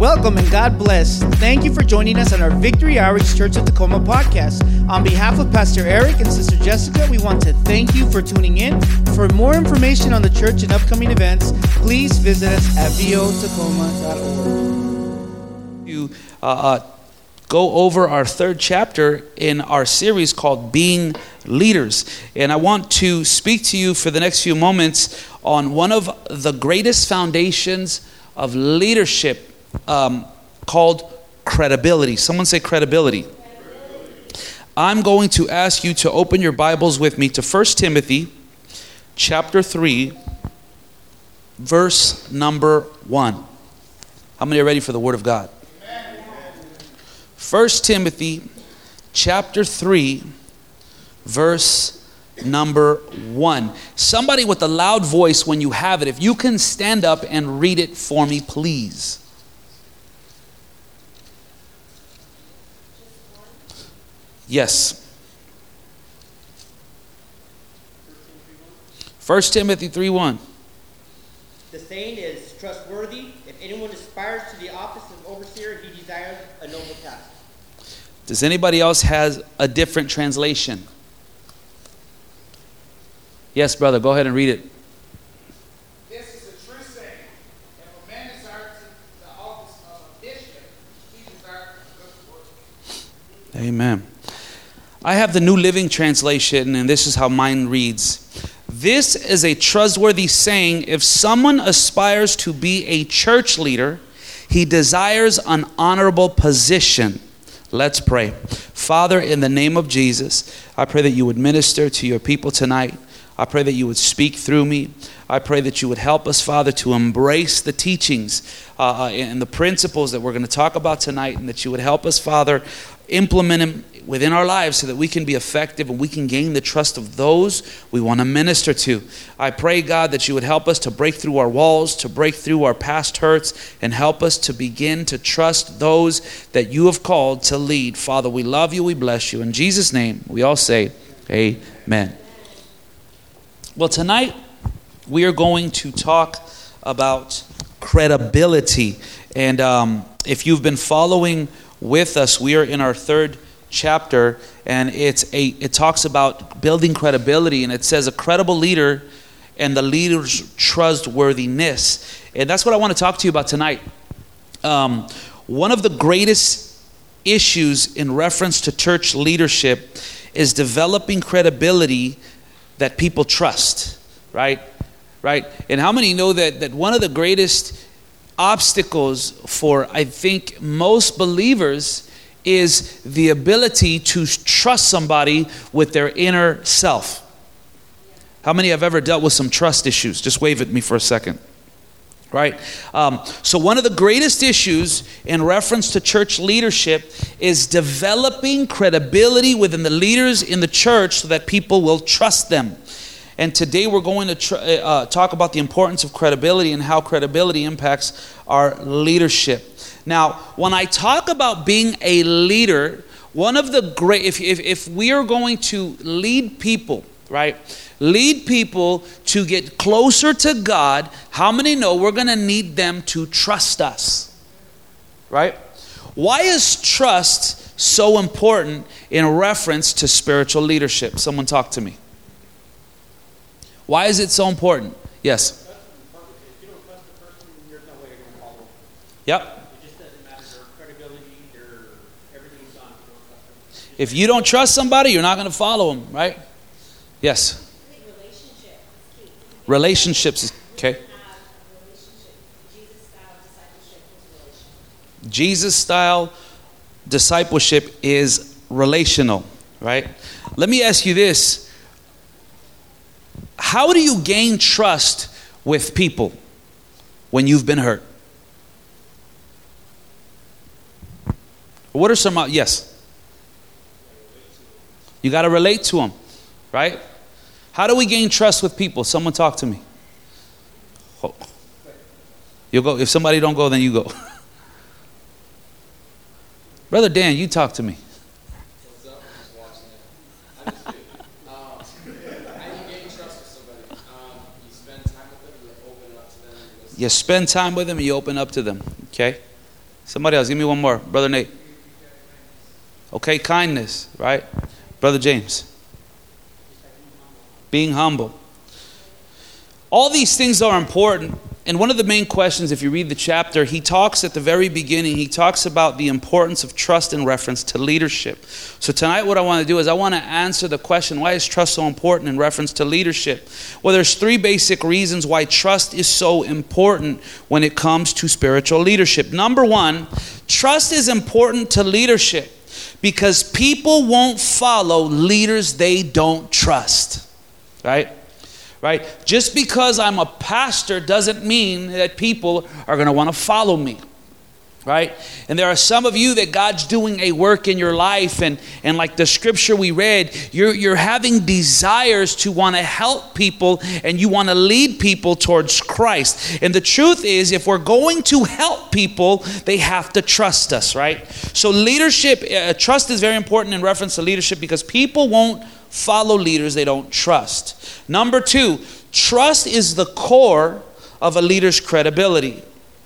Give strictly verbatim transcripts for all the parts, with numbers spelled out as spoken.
Welcome and God bless. Thank you for joining us on our Victory Outreach Church of Tacoma podcast. On behalf of Pastor Eric and Sister Jessica, we want to thank you for tuning in. For more information on the church and upcoming events, please visit us at v o tacoma dot org. You uh, uh, go over our third chapter in our series called Being Leaders. And I want to speak to you for the next few moments on one of the greatest foundations of leadership um, called credibility. Someone say credibility. I'm going to ask you to open your Bibles with me to First Timothy chapter three, verse number one. How many are ready for the Word of God? First Timothy chapter three, verse number one. Somebody with a loud voice when you have it, if you can stand up and read it for me, please. Yes. First Timothy three one. The saying is trustworthy. If anyone aspires to the office of overseer, he desires a noble task. Does anybody else has a different translation? Yes, brother, go ahead and read it. This is a true saying. If a man desires the office of a bishop, he desires a good work. Amen. I have the New Living Translation, and this is how mine reads. This is a trustworthy saying. If someone aspires to be a church leader, he desires an honorable position. Let's pray. Father, in the name of Jesus, I pray that you would minister to your people tonight. I pray that you would speak through me. I pray that you would help us, Father, to embrace the teachings uh, and the principles that we're going to talk about tonight, and that you would help us, Father, implement them within our lives so that we can be effective and we can gain the trust of those we want to minister to. I pray, God, that you would help us to break through our walls, to break through our past hurts, and help us to begin to trust those that you have called to lead. Father, we love you, we bless you. In Jesus' name, we all say amen. Well, tonight we are going to talk about credibility. And um, if you've been following with us, we are in our third chapter, and it's a it talks about building credibility, and it says a credible leader and the leader's trustworthiness. And that's what I want to talk to you about tonight. Um, one of the greatest issues in reference to church leadership is developing credibility that people trust, right? Right? And how many know that that one of the greatest obstacles for, I think, most believers is the ability to trust somebody with their inner self? How many have ever dealt with some trust issues? Just wave at me for a second. Right? Um, so one of the greatest issues in reference to church leadership is developing credibility within the leaders in the church so that people will trust them. And today we're going to tr- uh, talk about the importance of credibility and how credibility impacts our leadership. Now, when I talk about being a leader, one of the great, if, if, if we are going to lead people, right, lead people to get closer to God, how many know we're going to need them to trust us, right? Why is trust so important in reference to spiritual leadership? Someone talk to me. Why is it so important? Yes. If you don't trust the person, there's no way you're going to follow them. Yep. It just doesn't matter. Their credibility, their everything's gone. If you don't trust them. If you don't trust somebody, you're not going to follow them, right? Yes. Relationship is key. Relationships is okay. Jesus style discipleship is relational, right? Let me ask you this. How do you gain trust with people when you've been hurt? What are some, yes. You got to relate to them, right? How do we gain trust with people? Someone talk to me. Oh. You'll go. If somebody don't go, then you go. Brother Dan, you talk to me. What's up? I'm just watching it. I'm just kidding. Um, how do you gain trust with somebody? Um, you spend time with them, you open up to them. You, you spend time with them and you open up to them. Okay? Somebody else, give me one more. Brother Nate. Okay, kindness, right? Brother James. Being humble. All these things are important. And one of the main questions, if you read the chapter, he talks at the very beginning, he talks about the importance of trust in reference to leadership. So tonight what I want to do is I want to answer the question, why is trust so important in reference to leadership? Well, there's three basic reasons why trust is so important when it comes to spiritual leadership. Number one, trust is important to leadership because people won't follow leaders they don't trust, right? Right? Just because I'm a pastor doesn't mean that people are going to want to follow me. Right? And there are some of you that God's doing a work in your life, and, and like the scripture we read, you're, you're having desires to want to help people and you want to lead people towards Christ. And the truth is, if we're going to help people, they have to trust us, right? So leadership, uh, trust is very important in reference to leadership because people won't follow leaders they don't trust. Number two, trust is the core of a leader's credibility.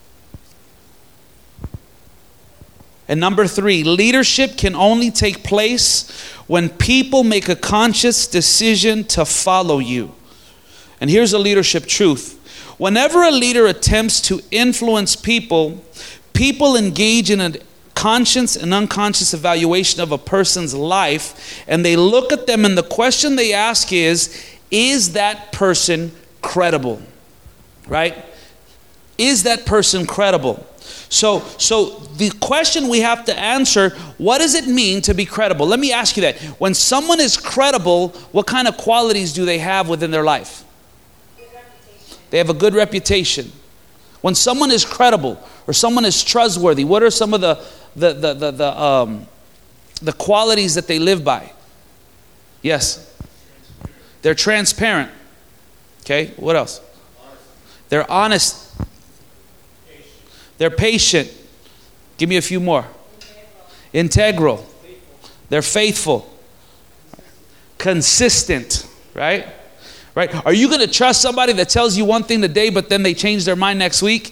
And number three, leadership can only take place when people make a conscious decision to follow you. And here's a leadership truth. Whenever a leader attempts to influence people, people engage in a conscious and unconscious evaluation of a person's life, and they look at them, and the question they ask is, is that person credible? Right? Is that person credible? So, so the question we have to answer, what does it mean to be credible? Let me ask you that. When someone is credible, what kind of qualities do they have within their life? They have a good reputation. When someone is credible or someone is trustworthy, what are some of the the the the, the um the qualities that they live by? Yes. They're transparent. Okay, what else? They're honest. They're patient. Give me a few more. Integral. They're faithful. Consistent, right? Right? Are you going to trust somebody that tells you one thing today, but then they change their mind next week?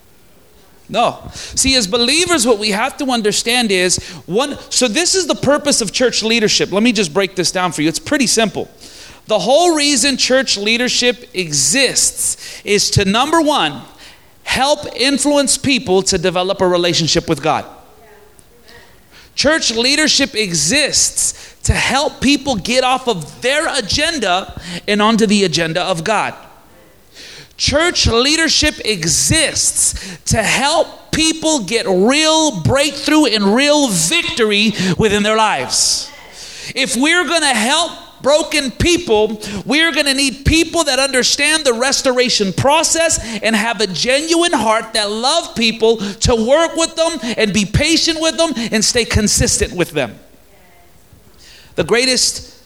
No. See, as believers, what we have to understand is, one. so this is the purpose of church leadership. Let me just break this down for you. It's pretty simple. The whole reason church leadership exists is to, number one, help influence people to develop a relationship with God. Church leadership exists to help people get off of their agenda and onto the agenda of God. Church leadership exists to help people get real breakthrough and real victory within their lives. If we're going to help broken people, we're going to need people that understand the restoration process and have a genuine heart that love people, to work with them and be patient with them and stay consistent with them. The greatest,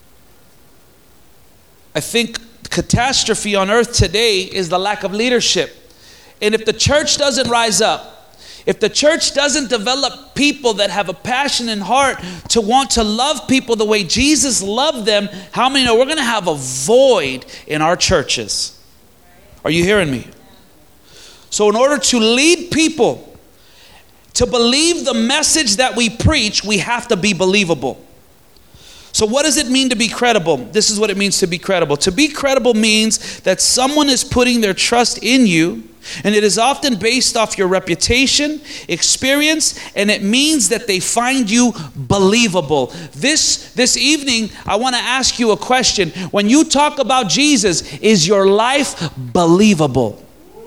I think, catastrophe on earth today is the lack of leadership. And if the church doesn't rise up, if the church doesn't develop people that have a passion and heart to want to love people the way Jesus loved them, how many know we're going to have a void in our churches? Are you hearing me? So in order to lead people to believe the message that we preach, we have to be believable. So what does it mean to be credible? This is what it means to be credible. To be credible means that someone is putting their trust in you, and it is often based off your reputation, experience, and it means that they find you believable. This, this evening, I want to ask you a question. When you talk about Jesus, is your life believable?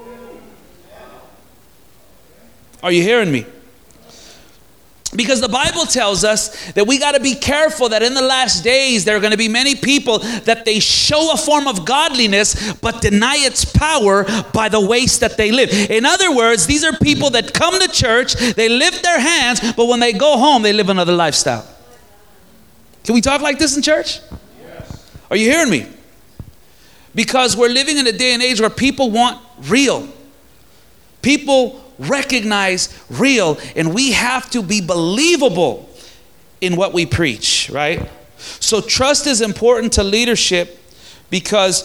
Are you hearing me? Because the Bible tells us that we got to be careful that in the last days there are going to be many people that they show a form of godliness but deny its power by the ways that they live. In other words, these are people that come to church, they lift their hands, but when they go home, they live another lifestyle. Can we talk like this in church? Yes. Are you hearing me? Because we're living in a day and age where people want real. People recognize real, and we have to be believable in what we preach, right? So trust is important to leadership because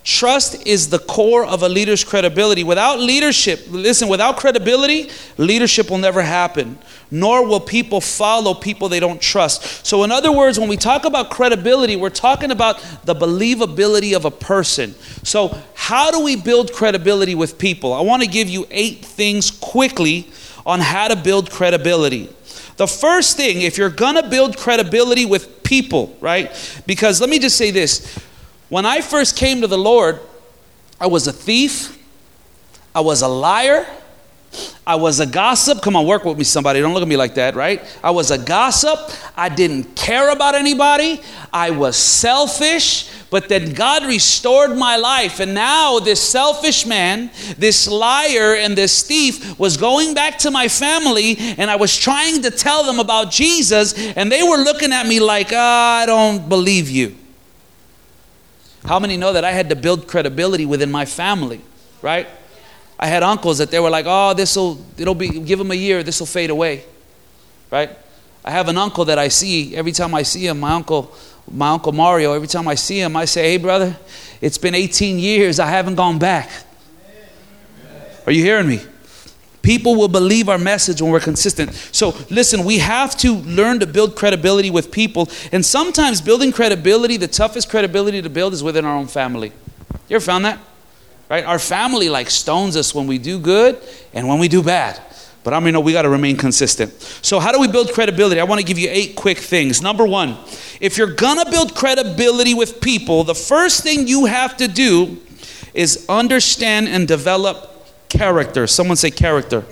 Trust is the core of a leader's credibility. Without leadership, listen, without credibility, leadership will never happen. Nor will people follow people they don't trust. So in other words, when we talk about credibility, we're talking about the believability of a person. So how do we build credibility with people? I want to give you eight things quickly on how to build credibility. The first thing, if you're going to build credibility with people, right? Because let me just say this. When I first came to the Lord, I was a thief. I was a liar. I was a gossip. Come on, work with me, somebody. Don't look at me like that, right? I was a gossip. I didn't care about anybody. I was selfish. But then God restored my life. And now this selfish man, this liar and this thief was going back to my family. And I was trying to tell them about Jesus. And they were looking at me like, oh, I don't believe you. How many know that I had to build credibility within my family, right? I had uncles that they were like, oh, this'll, it'll be, give them a year, this'll fade away, right? I have an uncle that I see, every time I see him, my uncle, my uncle Mario, every time I see him, I say, hey, brother, it's been eighteen years, I haven't gone back. Are you hearing me? People will believe our message when we're consistent. So listen, we have to learn to build credibility with people. And sometimes building credibility, the toughest credibility to build is within our own family. You ever found that? Right? Our family like stones us when we do good and when we do bad. But I mean, no, we got to remain consistent. So how do we build credibility? I want to give you eight quick things. Number one, if you're going to build credibility with people, the first thing you have to do is understand and develop character. Someone say character.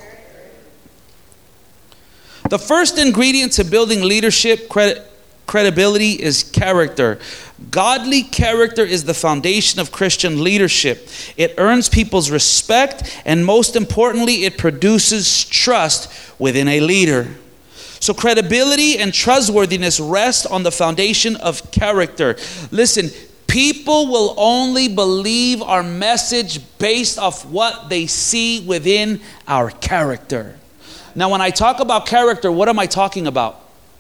The first ingredient to building leadership cred- credibility is character. Godly character is the foundation of Christian leadership. It earns people's respect, and most importantly, it produces trust within a leader. So credibility and trustworthiness rest on the foundation of character. Listen, people will only believe our message based off what they see within our character. Now, when I talk about character, what am I talking about?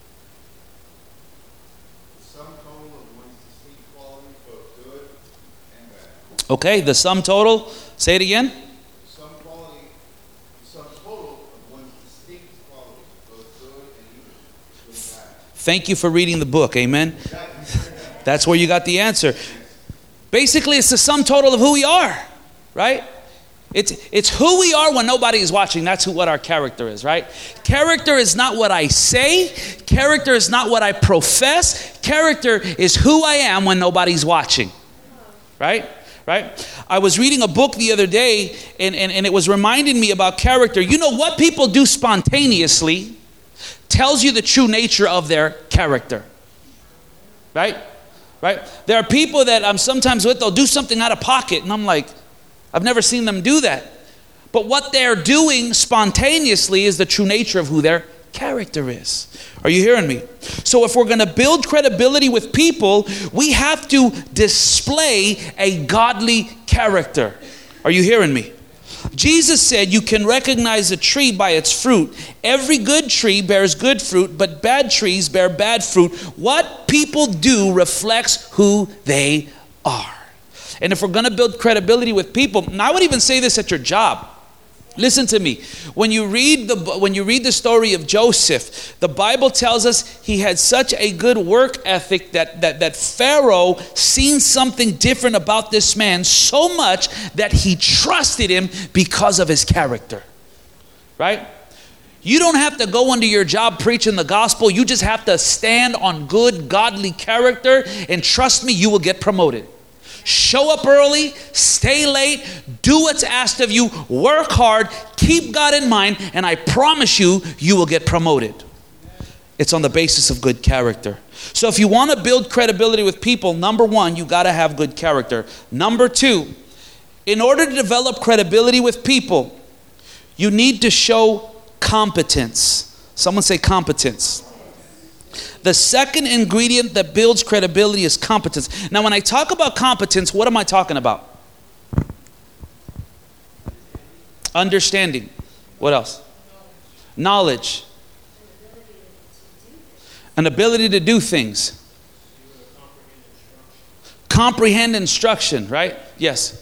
Sum total of one's distinct qualities, both good and bad. Okay, the sum total. Say it again. Sum quality, sum total of one's distinct qualities, both good and evil, good and bad. Thank you for reading the book. Amen. That's where you got the answer. Basically, it's the sum total of who we are, right? It's it's who we are when nobody is watching. That's who what our character is, right? Character is not what I say. Character is not what I profess. Character is who I am when nobody's watching, right? Right? I was reading a book the other day, and, and, and it was reminding me about character. You know, what people do spontaneously tells you the true nature of their character, right? Right? There are people that I'm sometimes with, they'll do something out of pocket, and I'm like, I've never seen them do that. But what they're doing spontaneously is the true nature of who their character is. Are you hearing me? So if we're going to build credibility with people, we have to display a godly character. Are you hearing me? Jesus said you can recognize a tree by its fruit. Every good tree bears good fruit, but bad trees bear bad fruit. What people do reflects who they are. And if we're going to build credibility with people, and I would even say this at your job. Listen to me. When you read the when you read the story of Joseph, the Bible tells us he had such a good work ethic that that that Pharaoh seen something different about this man so much that he trusted him because of his character. Right? You don't have to go into your job preaching the gospel. You just have to stand on good, godly character, and trust me, you will get promoted. Show up early, stay late, do what's asked of you, work hard, keep God in mind, and I promise you, you will get promoted. It's on the basis of good character. So if you want to build credibility with people, number one, you got to have good character. Number two, in order to develop credibility with people, you need to show competence. Someone say competence. The second ingredient that builds credibility is competence. Now, when I talk about competence, what am I talking about? Understanding. What else? Knowledge. An ability to do things. Comprehend instruction, right? Yes.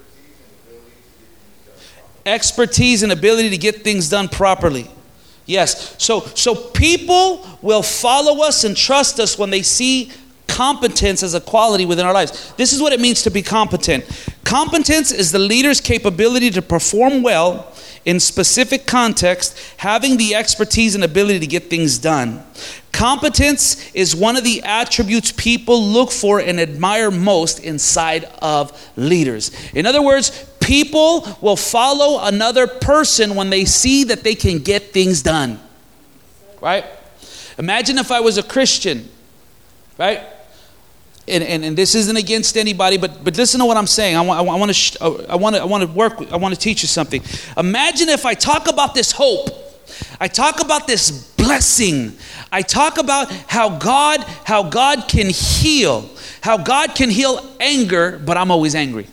Expertise and ability to get things done properly. Yes. So so people will follow us and trust us when they see competence as a quality within our lives. This is what it means to be competent. Competence is the leader's capability to perform well in specific context, having the expertise and ability to get things done. Competence is one of the attributes people look for and admire most inside of leaders. In other words, people will follow another person when they see that they can get things done. Right? Imagine if I was a Christian, right? And, and, and this isn't against anybody, but but listen to what I'm saying. I want I want to sh- I want to I want to work. I want to teach you something. Imagine if I talk about this hope, I talk about this blessing, I talk about how God how God can heal, how God can heal anger, but I'm always angry.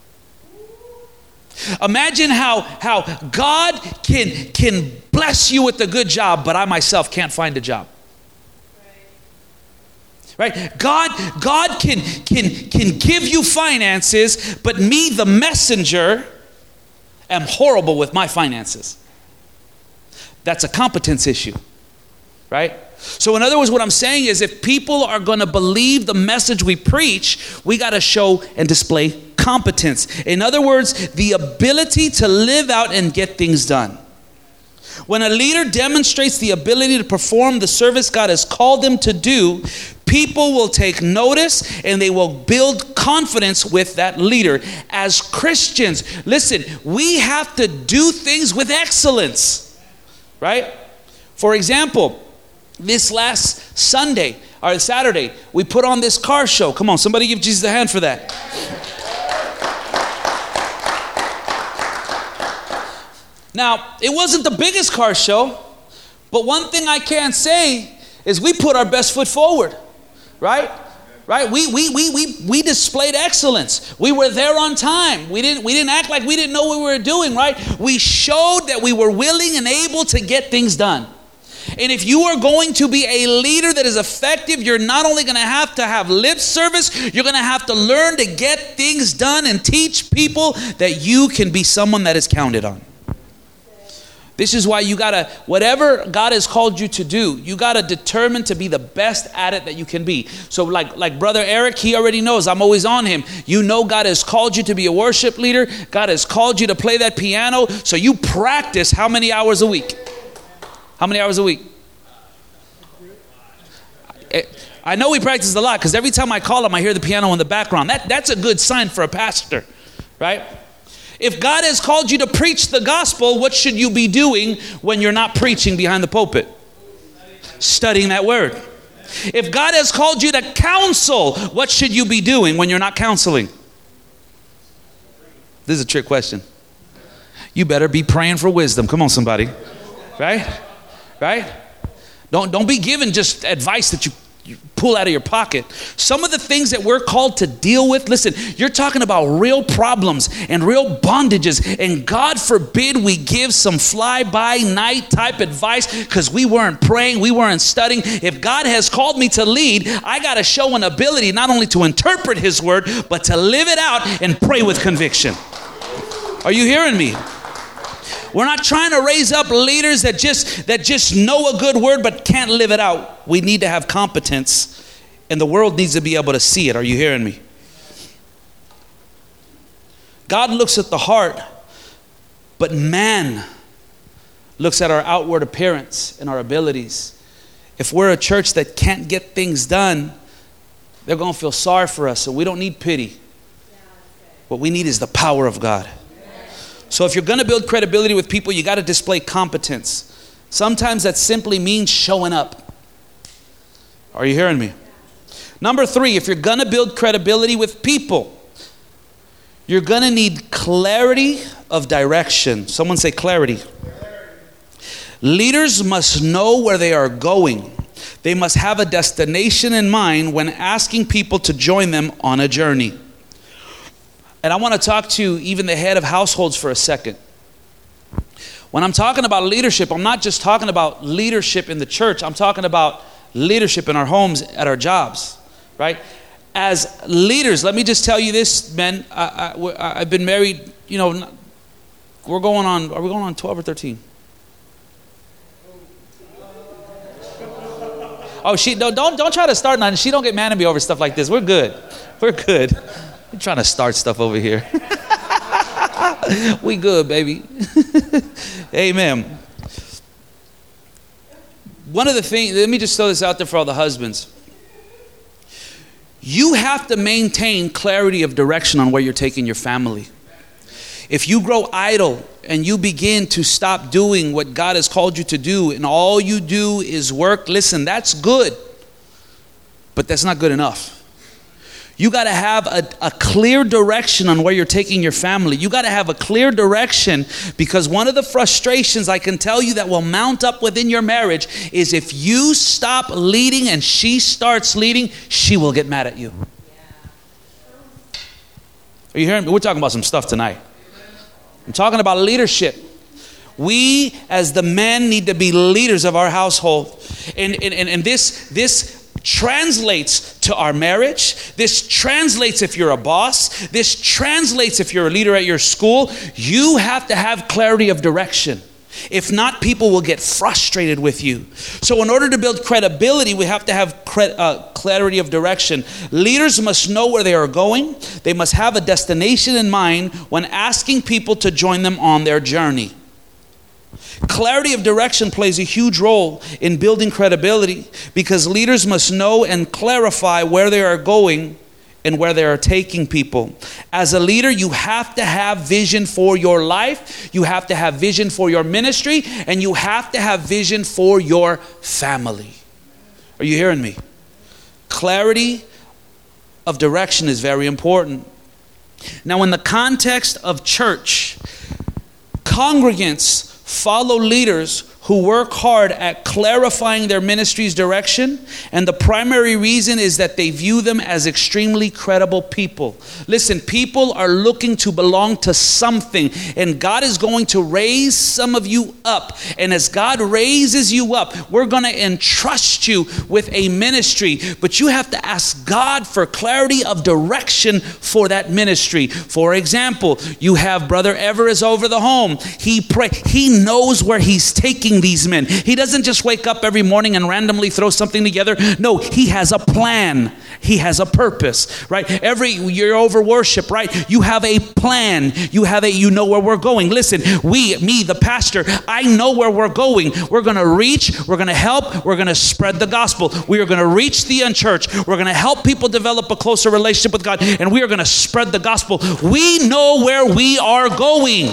Imagine how how God can can bless you with a good job, but I myself can't find a job. Right? God, God can, can, can give you finances, but me, the messenger, am horrible with my finances. That's a competence issue. Right? So in other words, what I'm saying is if people are going to believe the message we preach, we got to show and display competence. In other words, the ability to live out and get things done. When a leader demonstrates the ability to perform the service God has called them to do, people will take notice and they will build confidence with that leader. As Christians, listen, we have to do things with excellence, right? For example, this last Sunday or Saturday, we put on this car show. Come on, somebody give Jesus a hand for that. Now, it wasn't the biggest car show, but one thing I can say is we put our best foot forward, right? Right? We we we we we displayed excellence. We were there on time. We didn't we didn't act like we didn't know what we were doing, right? We showed that we were willing and able to get things done. And if you are going to be a leader that is effective, you're not only going to have to have lip service, you're going to have to learn to get things done and teach people that you can be someone that is counted on. This is why you gotta, whatever God has called you to do, you gotta determine to be the best at it that you can be. So like, like Brother Eric, he already knows, I'm always on him. You know God has called you to be a worship leader. God has called you to play that piano. So you practice how many hours a week? How many hours a week? I know we practice a lot because every time I call him, I hear the piano in the background. That, that's a good sign for a pastor, right? If God has called you to preach the gospel, what should you be doing when you're not preaching behind the pulpit? Studying that word. If God has called you to counsel, what should you be doing when you're not counseling? This is a trick question. You better be praying for wisdom. Come on, somebody. Right? Right? Don't, don't be given just advice that you You pull out of your pocket. Some of the things that we're called to deal with, listen, you're talking about real problems and real bondages, and God forbid we give some fly-by-night type advice because we weren't praying, we weren't studying. If God has called me to lead, I got to show an ability not only to interpret his word, but to live it out and pray with conviction. Are you hearing me? We're not trying to raise up leaders that just that just know a good word but can't live it out. We need to have competence, and the world needs to be able to see it. Are you hearing me? God looks at the heart, but man looks at our outward appearance and our abilities. If we're a church that can't get things done, they're going to feel sorry for us, so we don't need pity. What we need is the power of God. So if you're going to build credibility with people, you got to display competence. Sometimes that simply means showing up. Are you hearing me? Number three, if you're going to build credibility with people, you're going to need clarity of direction. Someone say clarity. Leaders must know where they are going. They must have a destination in mind when asking people to join them on a journey. And I want to talk to even the head of households for a second. When I'm talking about leadership, I'm not just talking about leadership in the church. I'm talking about leadership in our homes, at our jobs, right? as leaders, let me just tell you this, men. I, I, I've been married, you know, we're going on, are we going on twelve or thirteen? Oh, she don't don't don't try to start nothing. She don't get mad at me over stuff like this. We're good. We're good. We're trying to start stuff over here. We good, baby. Amen. One of the things, let me just throw this out there for all the husbands. You have to maintain clarity of direction on where you're taking your family. If you grow idle and you begin to stop doing what God has called you to do and all you do is work, listen, that's good, but that's not good enough. You got to have a, a clear direction on where you're taking your family. You got to have a clear direction, because one of the frustrations I can tell you that will mount up within your marriage is if you stop leading and she starts leading, she will get mad at you. Are you hearing me? We're talking about some stuff tonight. I'm talking about leadership. We as the men need to be leaders of our household. And, and, and this, this translates to our marriage. This translates if you're a boss. This translates if you're a leader at your school. You have to have clarity of direction. If not, people will get frustrated with you. So in order to build credibility, we have to have cre- uh, clarity of direction. Leaders must know where they are going. They must have a destination in mind when asking people to join them on their journey. Clarity of direction plays a huge role in building credibility, because leaders must know and clarify where they are going and where they are taking people. As a leader, you have to have vision for your life, you have to have vision for your ministry, and you have to have vision for your family. Are you hearing me? Clarity of direction is very important. Now, in the context of church, congregants follow leaders who work hard at clarifying their ministry's direction, and the primary reason is that they view them as extremely credible people. Listen, people are looking to belong to something, and God is going to raise some of you up. And as God raises you up, we're going to entrust you with a ministry, but you have to ask God for clarity of direction for that ministry. For example, you have Brother Everest over the home. He pray, he knows where he's taking these men. He doesn't just wake up every morning and randomly throw something together. No, he has a plan. He has a purpose, right? Every you're over worship, right? You have a plan. You have a, you know where we're going. Listen, we, me, the pastor, I know where we're going. We're going to reach, we're going to help, we're going to spread the gospel. We are going to reach the unchurched. We're going to help people develop a closer relationship with God, and we are going to spread the gospel. We know where we are going.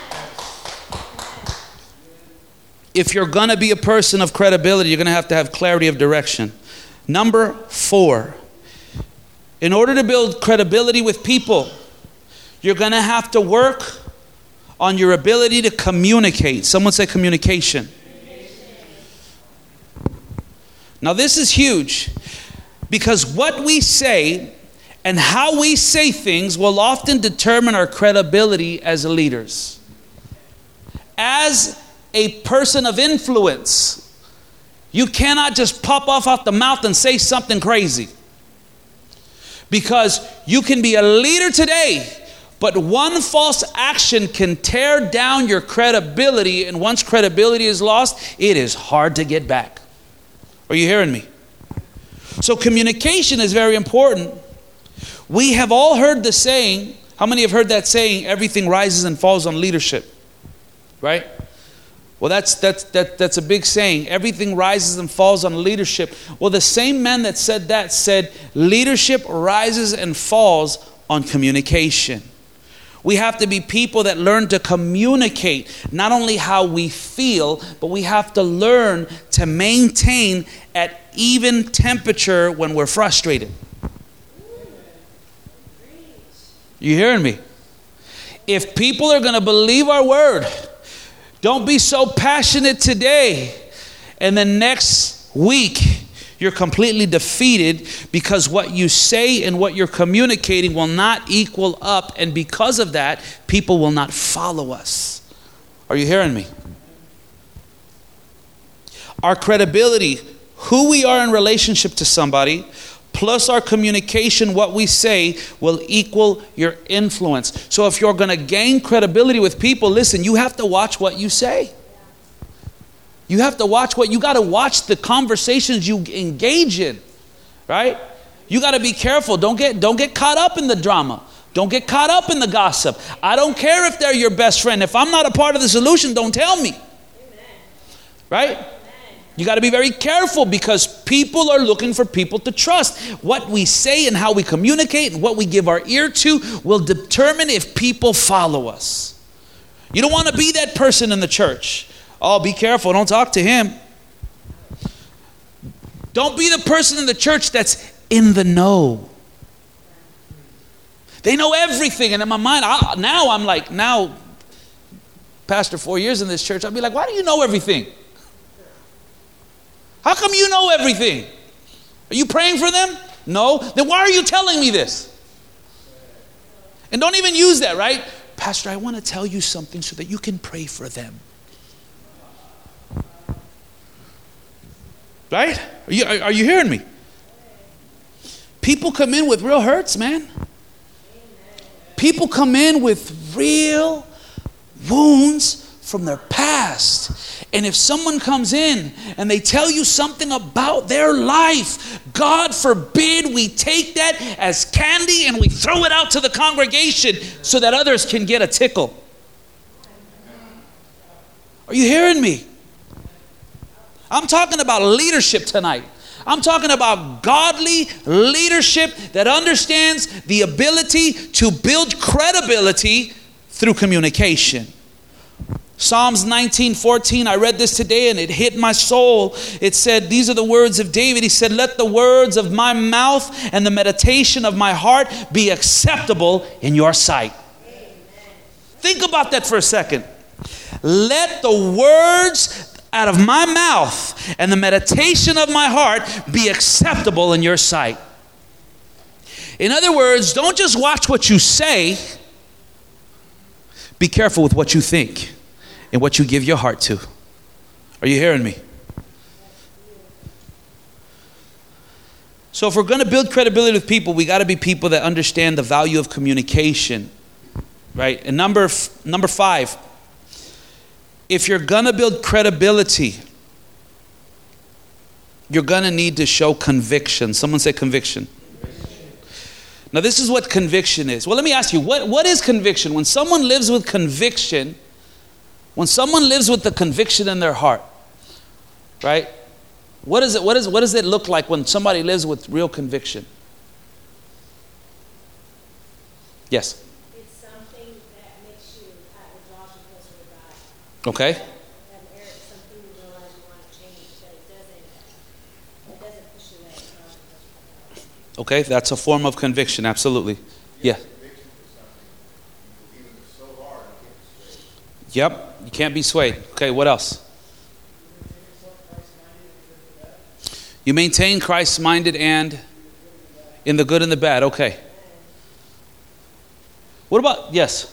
If you're going to be a person of credibility, you're going to have to have clarity of direction. Number four, in order to build credibility with people, you're going to have to work on your ability to communicate. Someone say communication. Now this is huge, because what we say and how we say things will often determine our credibility as leaders. As a person of influence, you cannot just pop off out the mouth and say something crazy. Because you can be a leader today, but one false action can tear down your credibility, and once credibility is lost, it is hard to get back. Are you hearing me? So communication is very important. We have all heard the saying, how many have heard that saying, everything rises and falls on leadership? Right? Well, that's that's that that's a big saying. Everything rises and falls on leadership. Well, the same man that said that said leadership rises and falls on communication. We have to be people that learn to communicate not only how we feel, but we have to learn to maintain at even temperature when we're frustrated. You hearing me? If people are going to believe our word, don't be so passionate today, and the next week you're completely defeated, because what you say and what you're communicating will not equal up, and because of that, people will not follow us. Are you hearing me? Our credibility, who we are in relationship to somebody, plus our communication, what we say, will equal your influence. So if you're going to gain credibility with people, listen, you have to watch what you say. You have to watch what, you got to watch the conversations you engage in, right? You got to be careful. Don't get, don't get caught up in the drama. Don't get caught up in the gossip. I don't care if they're your best friend. If I'm not a part of the solution, don't tell me. Amen. Right? Amen. You got to be very careful because people are looking for people to trust. What we say and how we communicate and what we give our ear to will determine if people follow us. You don't want to be that person in the church. Oh, be careful. Don't talk to him. Don't be the person in the church that's in the know. They know everything. And in my mind, I, now I'm like, now, pastor, four years in this church, I'll be like, why do you know everything? How come you know everything? Are you praying for them? No. Then why are you telling me this? And don't even use that, right? Pastor, I want to tell you something so that you can pray for them. Right? Are you, are you hearing me? People come in with real hurts, man. People come in with real wounds from their past. And if someone comes in and they tell you something about their life, God forbid we take that as candy and we throw it out to the congregation so that others can get a tickle. Are you hearing me? I'm talking about leadership tonight. I'm talking about godly leadership that understands the ability to build credibility through communication. Psalms nineteen fourteen, I read this today and it hit my soul. It said, these are the words of David. He said, let the words of my mouth and the meditation of my heart be acceptable in your sight. Amen. Think about that for a second. Let the words out of my mouth and the meditation of my heart be acceptable in your sight. In other words, don't just watch what you say. Be careful with what you think and what you give your heart to. Are you hearing me? So if we're going to build credibility with people, we got to be people that understand the value of communication, right? And number f- number five, if you're going to build credibility, you're going to need to show conviction. Someone say conviction. Now this is what conviction is. Well, let me ask you, what, what is conviction? When someone lives with conviction, when someone lives with the conviction in their heart, right? What is it, what is, what does it look like when somebody lives with real conviction? Yes? It's something that makes you, uh, it draws you closer to God. Okay. And there is something you realize you want to change, but it doesn't, it doesn't push you away. It draws you closer to God. Okay, that's a form of conviction, absolutely. Yeah. Yep, you can't be swayed. Okay, what else? You maintain Christ-minded and in the good and the bad. Okay. What about, yes?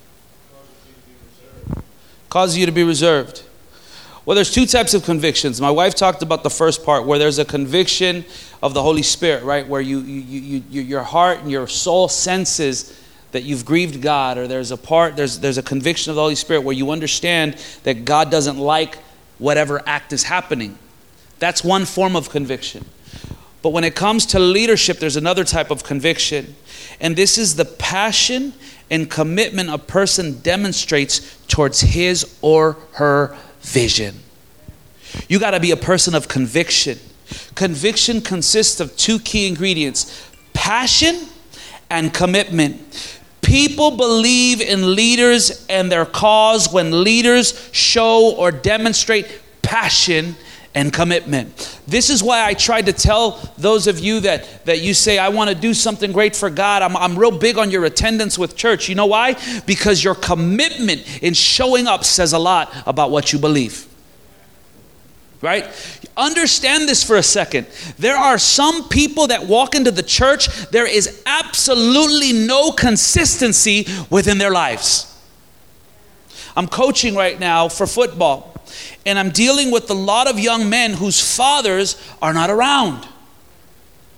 Causes you to be reserved. Well, there's two types of convictions. My wife talked about the first part where there's a conviction of the Holy Spirit, right? Where you, you, you, you your heart and your soul senses that you've grieved God, or there's a part, there's there's a conviction of the Holy Spirit where you understand that God doesn't like whatever act is happening. That's one form of conviction. But when it comes to leadership, there's another type of conviction. And this is the passion and commitment a person demonstrates towards his or her vision. You got to be a person of conviction. Conviction consists of two key ingredients: passion and commitment. People believe in leaders and their cause when leaders show or demonstrate passion and commitment. This is why I tried to tell those of you that, that you say, I want to do something great for God. I'm, I'm real big on your attendance with church. You know why? Because your commitment in showing up says a lot about what you believe. Right? Understand this for a second. There are some people that walk into the church, there is absolutely no consistency within their lives. I'm coaching right now for football, and I'm dealing with a lot of young men whose fathers are not around.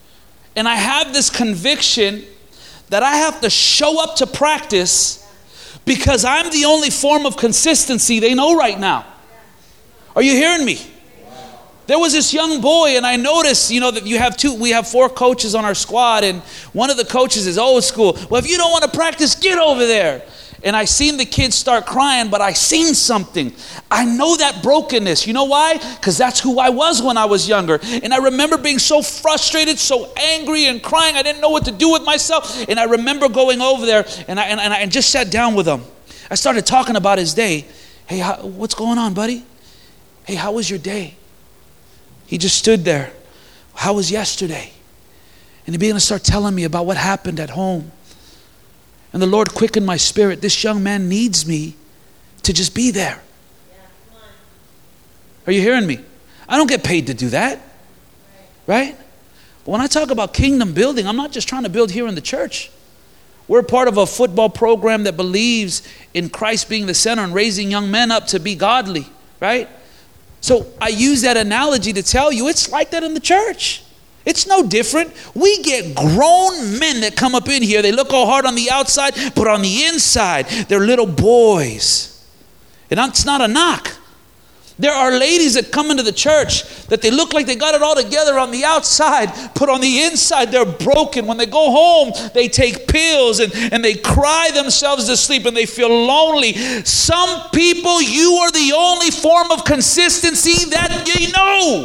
And I have this conviction that I have to show up to practice because I'm the only form of consistency they know right now. Are you hearing me? There was this young boy, and I noticed, you know, that you have two, we have four coaches on our squad, and one of the coaches is old school. Well, if you don't want to practice, get over there. And I seen the kids start crying, but I seen something. I know that brokenness. You know why? Because that's who I was when I was younger. And I remember being so frustrated, so angry and crying. I didn't know what to do with myself. And I remember going over there, and I, and, and I just sat down with him. I started talking about his day. Hey, how, what's going on, buddy? Hey, how was your day? He just stood there. How was yesterday? And he began to start telling me about what happened at home. And the Lord quickened my spirit. This young man needs me to just be there. Yeah, come on. Are you hearing me? I don't get paid to do that. Right? But when I talk about kingdom building, I'm not just trying to build here in the church. We're part of a football program that believes in Christ being the center and raising young men up to be godly. Right? So I use that analogy to tell you it's like that in the church. It's no different. We get grown men that come up in here. They look all hard on the outside, but on the inside, they're little boys. And it's not a knock. There are ladies that come into the church that they look like they got it all together on the outside, but on the inside, they're broken. When they go home, they take pills and, and they cry themselves to sleep and they feel lonely. Some people, you are the only form of consistency that you know.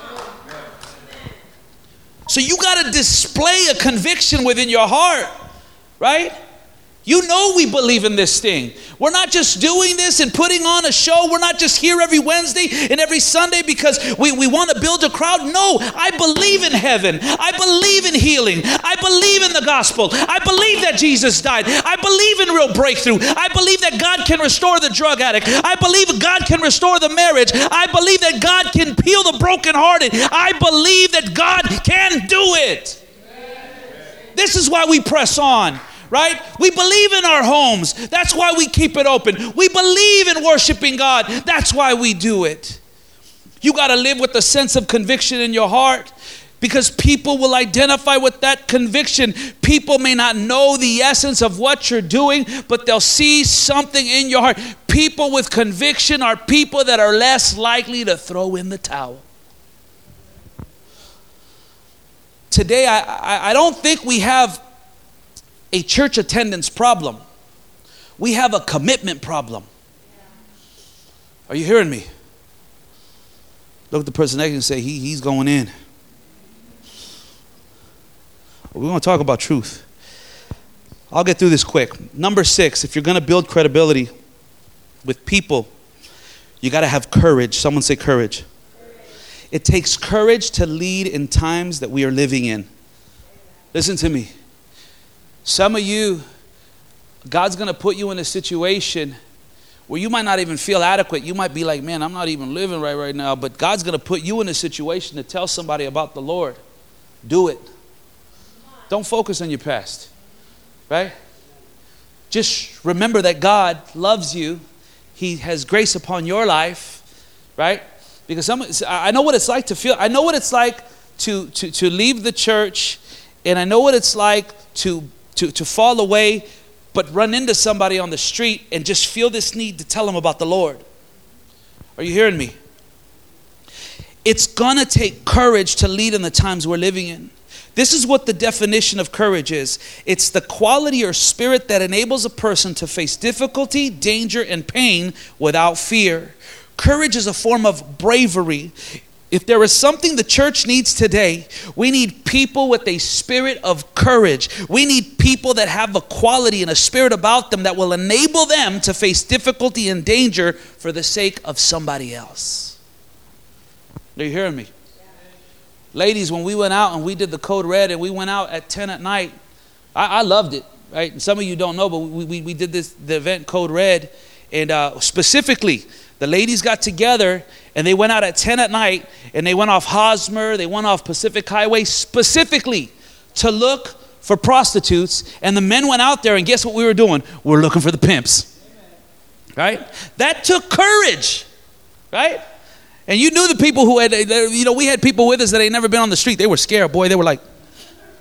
So you got to display a conviction within your heart, right? You know we believe in this thing. We're not just doing this and putting on a show. We're not just here every Wednesday and every Sunday because we, we want to build a crowd. No, I believe in heaven. I believe in healing. I believe in the gospel. I believe that Jesus died. I believe in real breakthrough. I believe that God can restore the drug addict. I believe God can restore the marriage. I believe that God can heal the brokenhearted. I believe that God can do it. This is why we press on. Right? We believe in our homes. That's why we keep it open. We believe in worshiping God. That's why we do it. You got to live with a sense of conviction in your heart because people will identify with that conviction. People may not know the essence of what you're doing, but they'll see something in your heart. People with conviction are people that are less likely to throw in the towel. Today, I, I, I don't think we have a church attendance problem. We have a commitment problem. Are you hearing me? Look at the person next to you and say, he, he's going in. We're going to talk about truth. I'll get through this quick. Number six, if you're going to build credibility with people, you got to have courage. Someone say courage. Courage. It takes courage to lead in times that we are living in. Listen to me. Some of you, God's going to put you in a situation where you might not even feel adequate. You might be like, man, I'm not even living right right now. But God's going to put you in a situation to tell somebody about the Lord. Do it. Don't focus on your past. Right? Just remember that God loves you. He has grace upon your life. Right? Because some, I know what it's like to feel. I know what it's like to, to, to leave the church. And I know what it's like to To, to fall away, but run into somebody on the street and just feel this need to tell them about the Lord. Are you hearing me? It's gonna take courage to lead in the times we're living in. This is what the definition of courage is. It's the quality or spirit that enables a person to face difficulty, danger, and pain without fear. Courage is a form of bravery. If there is something the church needs today, we need people with a spirit of courage. We need people that have a quality and a spirit about them that will enable them to face difficulty and danger for the sake of somebody else. Are you hearing me? Yeah. Ladies, when we went out and we did the Code Red and we went out at ten at night, I, I loved it, right? And some of you don't know, but we, we, we did this the event Code Red, and uh, specifically, the ladies got together and they went out at ten at night and they went off Hosmer, they went off Pacific Highway specifically to look for prostitutes. And the men went out there and guess what we were doing? We were looking for the pimps. Right? That took courage. Right? And you knew the people who had, you know, we had people with us that ain't never been on the street. They were scared, boy. They were like,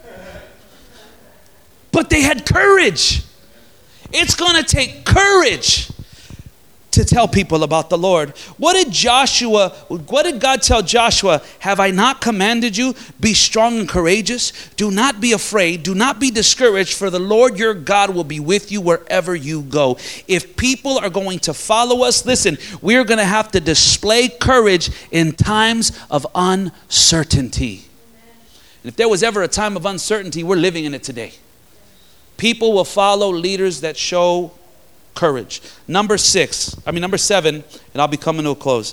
but they had courage. It's going to take courage to tell people about the Lord. What did Joshua, what did God tell Joshua? Have I not commanded you? Be strong and courageous. Do not be afraid. Do not be discouraged, for the Lord your God will be with you wherever you go. If people are going to follow us, listen, we're going to have to display courage in times of uncertainty. And if there was ever a time of uncertainty, we're living in it today. People will follow leaders that show courage. Number six, I mean number seven, and I'll be coming to a close.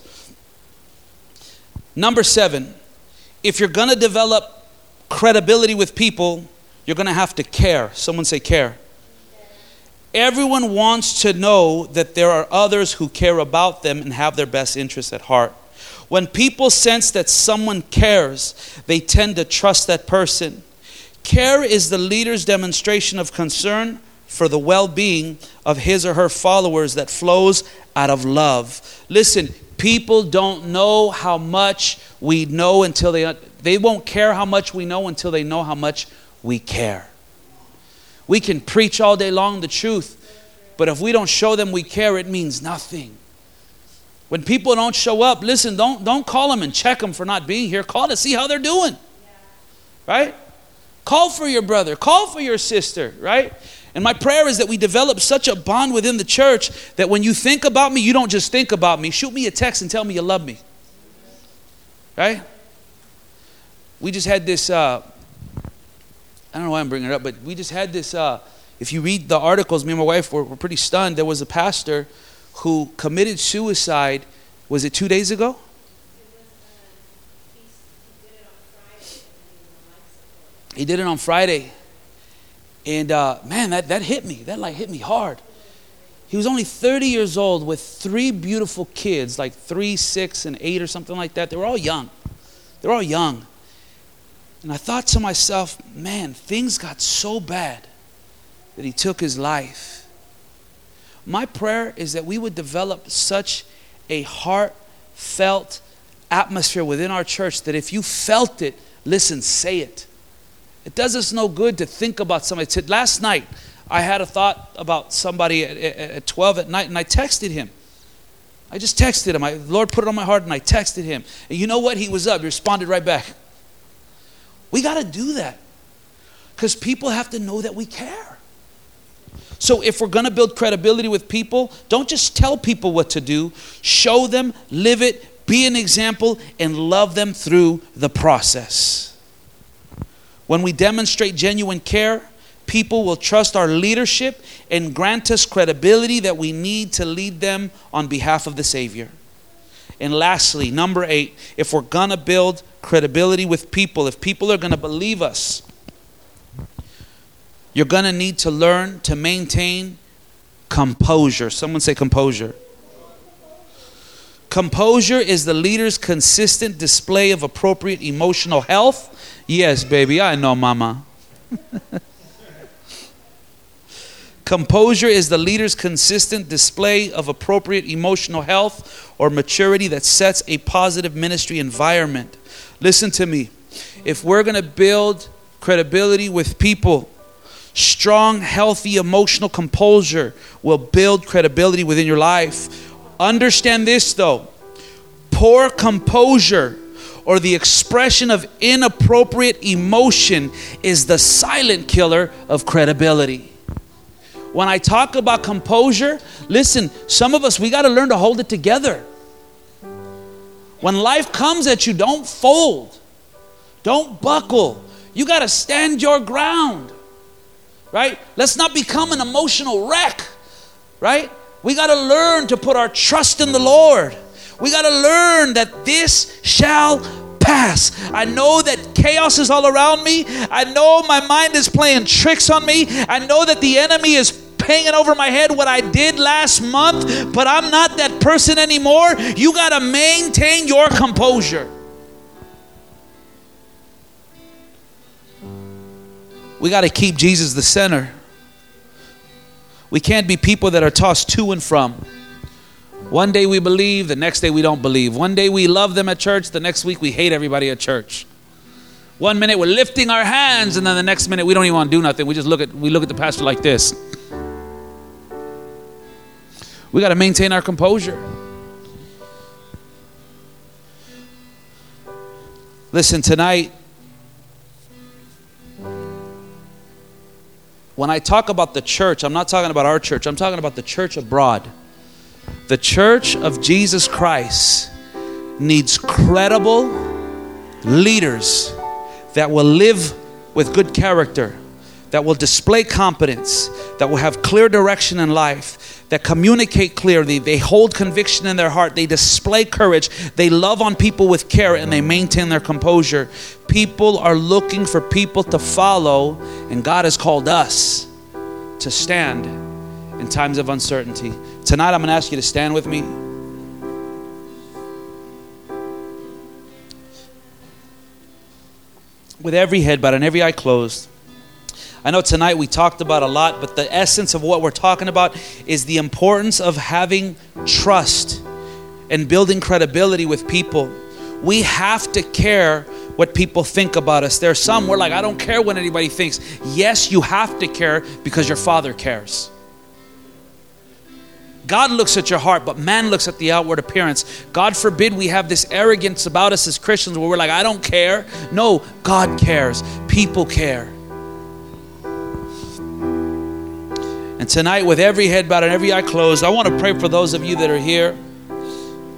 Number seven, if you're going to develop credibility with people, you're going to have to care. Someone say care. Everyone wants to know that there are others who care about them and have their best interests at heart. When people sense that someone cares, they tend to trust that person. Care is the leader's demonstration of concern for the well-being of his or her followers that flows out of love. Listen, people don't know how much we know until they, they won't care how much we know until they know how much we care. We can preach all day long the truth, but if we don't show them we care, it means nothing. When people don't show up, listen, don't, don't call them and check them for not being here. Call to see how they're doing. Right? Call for your brother. Call for your sister. Right? And my prayer is that we develop such a bond within the church that when you think about me, you don't just think about me. Shoot me a text and tell me you love me. Right? We just had this, uh, I don't know why I'm bringing it up, but we just had this, uh, if you read the articles, me and my wife were, were pretty stunned. There was a pastor who committed suicide, was it two days ago? He did it on Friday. And uh, man, that, that hit me. That like hit me hard. He was only thirty years old with three beautiful kids, like three, six, and eight or something like that. They were all young. They were all young. And I thought to myself, man, things got so bad that he took his life. My prayer is that we would develop such a heartfelt atmosphere within our church that if you felt it, listen, say it. It does us no good to think about somebody. Last night, I had a thought about somebody at, at, at twelve at night, and I texted him. I just texted him. I, the Lord put it on my heart, and I texted him. And you know what? He was up. He responded right back. We got to do that because people have to know that we care. So if we're going to build credibility with people, don't just tell people what to do. Show them, live it, be an example, and love them through the process. When we demonstrate genuine care, people will trust our leadership and grant us credibility that we need to lead them on behalf of the Savior. And lastly, number eight, if we're going to build credibility with people, if people are going to believe us, you're going to need to learn to maintain composure. Someone say composure. Composure is the leader's consistent display of appropriate emotional health. Yes, baby, I know, mama. Composure is the leader's consistent display of appropriate emotional health or maturity that sets a positive ministry environment. Listen to me. If we're going to build credibility with people, strong, healthy, emotional composure will build credibility within your life. Understand this though. Poor composure or the expression of inappropriate emotion is the silent killer of credibility. When I talk about composure, listen, some of us, we got to learn to hold it together. When life comes at you, don't fold. Don't buckle. You got to stand your ground. Right? Let's not become an emotional wreck. Right? We got to learn to put our trust in the Lord. We got to learn that this shall pass. I know that chaos is all around me. I know my mind is playing tricks on me. I know that the enemy is hanging over my head what I did last month, but I'm not that person anymore. You got to maintain your composure. We got to keep Jesus the center. We can't be people that are tossed to and from. One day we believe, the next day we don't believe. One day we love them at church, the next week we hate everybody at church. One minute we're lifting our hands, and then the next minute we don't even want to do nothing. We just look at we look at the pastor like this. We got to maintain our composure. Listen, tonight, when I talk about the church, I'm not talking about our church. I'm talking about the church abroad. The church of Jesus Christ needs credible leaders that will live with good character, that will display competence, that will have clear direction in life, that communicate clearly, they hold conviction in their heart, they display courage, they love on people with care, and they maintain their composure. People are looking for people to follow, and God has called us to stand in times of uncertainty. Tonight I'm going to ask you to stand with me. With every head bowed and every eye closed. I know tonight we talked about a lot, but the essence of what we're talking about is the importance of having trust and building credibility with people. We have to care what people think about us. There's some we're like, I don't care what anybody thinks. Yes, you have to care because your Father cares. God looks at your heart, but man looks at the outward appearance. God forbid we have this arrogance about us as Christians where we're like, I don't care. No, God cares. People care. And tonight, with every head bowed and every eye closed, I want to pray for those of you that are here.